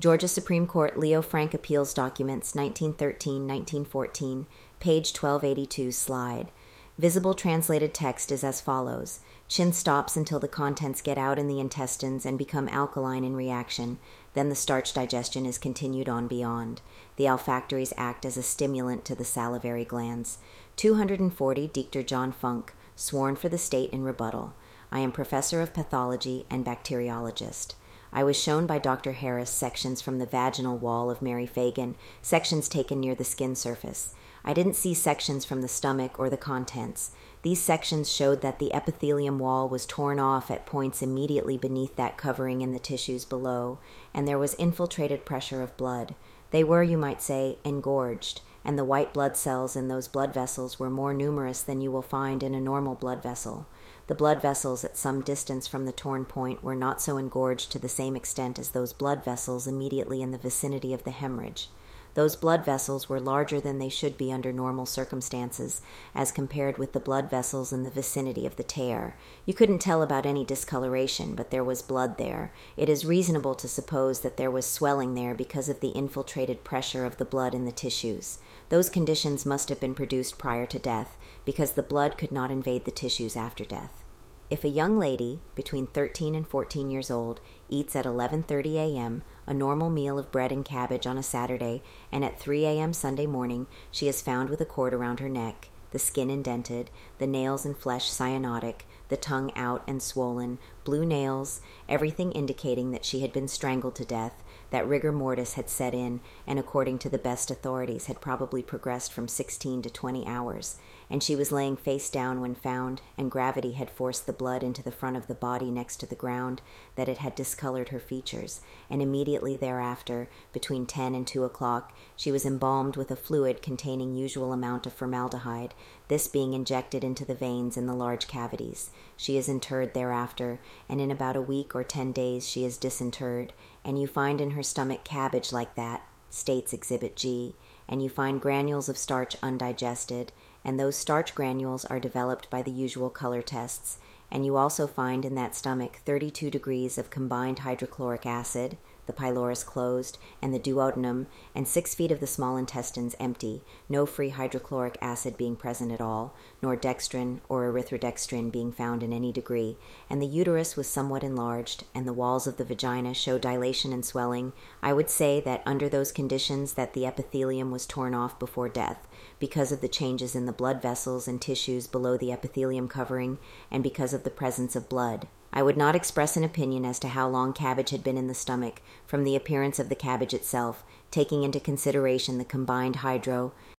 Georgia Supreme Court Leo Frank Appeals Documents, 1913-1914, page 1282, slide. Visible translated text is as follows. Chin stops until the contents get out in the intestines and become alkaline in reaction. Then the starch digestion is continued on beyond. The olfactories act as a stimulant to the salivary glands. 240 Dr. John Funk, sworn for the state in rebuttal. I am professor of pathology and bacteriologist. I was shown by Dr. Harris sections from the vaginal wall of Mary Fagan, sections taken near the skin surface. I didn't see sections from the stomach or the contents. These sections showed that the epithelium wall was torn off at points immediately beneath that covering in the tissues below, and there was infiltrated pressure of blood. They were, you might say, engorged, and the white blood cells in those blood vessels were more numerous than you will find in a normal blood vessel. The blood vessels at some distance from the torn point were not so engorged to the same extent as those blood vessels immediately in the vicinity of the hemorrhage. Those blood vessels were larger than they should be under normal circumstances, as compared with the blood vessels in the vicinity of the tear. You couldn't tell about any discoloration, but there was blood there. It is reasonable to suppose that there was swelling there because of the infiltrated pressure of the blood in the tissues. Those conditions must have been produced prior to death, because the blood could not invade the tissues after death. If a young lady, between 13 and 14 years old, eats at 11:30 a.m., a normal meal of bread and cabbage on a Saturday, and at 3 a.m. Sunday morning she is found with a cord around her neck, the skin indented, the nails and flesh cyanotic, the tongue out and swollen, blue nails, everything indicating that she had been strangled to death, that rigor mortis had set in, and according to the best authorities had probably progressed from 16 to 20 hours, and she was laying face down when found, and gravity had forced the blood into the front of the body next to the ground, that it had discolored her features, and immediately thereafter, between 10 and 2 o'clock, she was embalmed with a fluid containing usual amount of formaldehyde, this being injected into the veins in the large cavities. She is interred thereafter, and in about a week or 10 days she is disinterred, and you find in her stomach cabbage like that, states Exhibit G, and you find granules of starch undigested, and those starch granules are developed by the usual color tests, and you also find in that stomach 32 degrees of combined hydrochloric acid, the pylorus closed, and the duodenum, and 6 feet of the small intestines empty, no free hydrochloric acid being present at all, nor dextrin or erythrodextrin being found in any degree, and the uterus was somewhat enlarged, and the walls of the vagina show dilation and swelling. I would say that under those conditions that the epithelium was torn off before death, because of the changes in the blood vessels and tissues below the epithelium covering, and because of the presence of blood. I would not express an opinion as to how long cabbage had been in the stomach, from the appearance of the cabbage itself, taking into consideration the combined hydro,